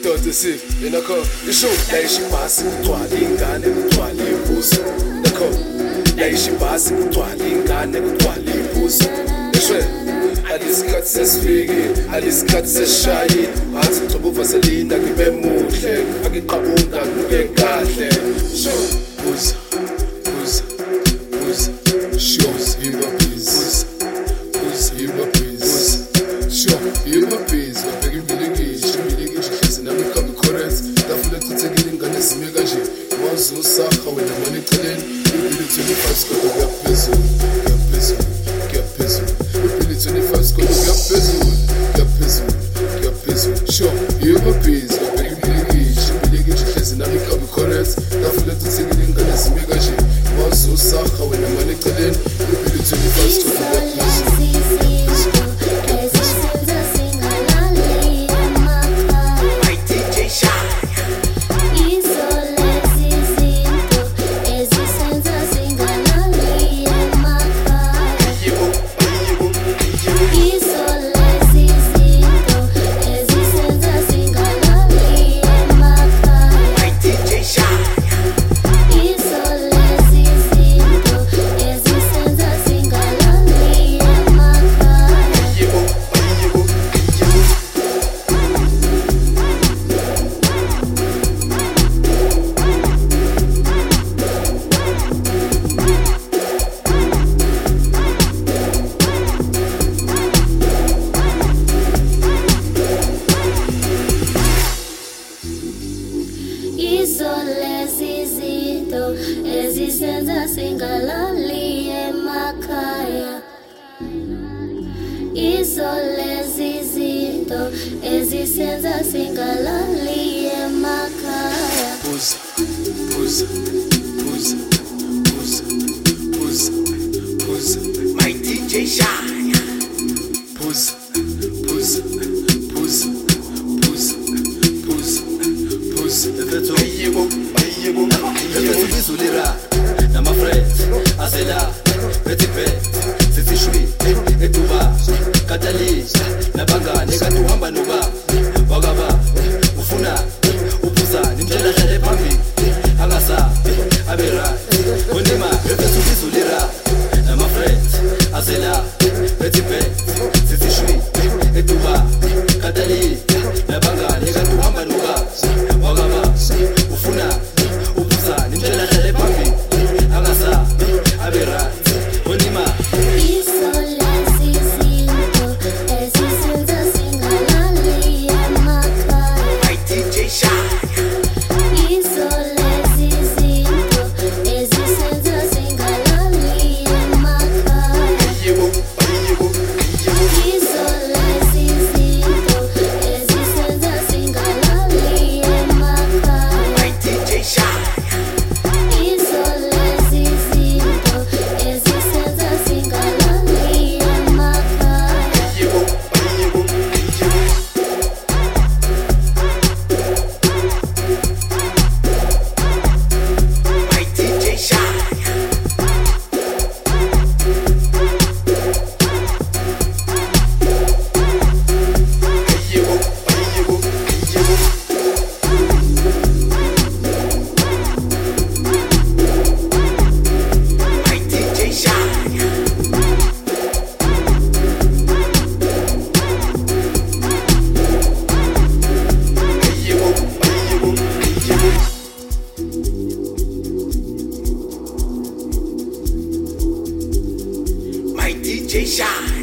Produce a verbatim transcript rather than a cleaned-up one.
Short sick, in a car, the show, they she passing twirling gun and twirling pussy. The car, they she passing twirling gun and twirling pussy. The shred, I discuss this figure, I discuss this shy. I took to move for Selena, give them more, I get kaboom, I get got there. So, pussy, pussy, pussy, shows, you know, please, pussy, you know, please, sure, you know, please, I'm begging me to Usaka when the money clean, you build it twenty-five square to get peso, get peso, get peso. You build it twenty-five square to get peso, get peso, get peso. Sure, you have a piece, but you believe it, you believe it, you listen, I'm becoming correct. That for let's take it in Ghana's mega shit. Once Usaka when the money clean, you build it twenty-five square to get peso. Existenza singalali emakaya. Isolezizito, existenza singalali emakaya. Pusa, pusa, pusa, pusa, pusa, pusa. My D J Shine. Pusa, pusa, pusa, pusa, pusa, pusa. That's all you want. Zulira, na my friends, Azela, Petit Pet, Sisi Shui, Etuba, Catalyst, Nabanga, Negatu Hamba Nuba, Wagaba, Ufuna, Upusa, Nimjela Jale Pambi, Hangasa, Abera, Ondima, Zulira, na my friends, Azela, Petit Pet, Sisi Shui, Etuba, Catalyst, Nabanga, Negatu Hamba Nuba, Wagaba, Ufuna, Nimjela jale pambi, Angasa, Abera, Onima. My D J Shine. D J Shine.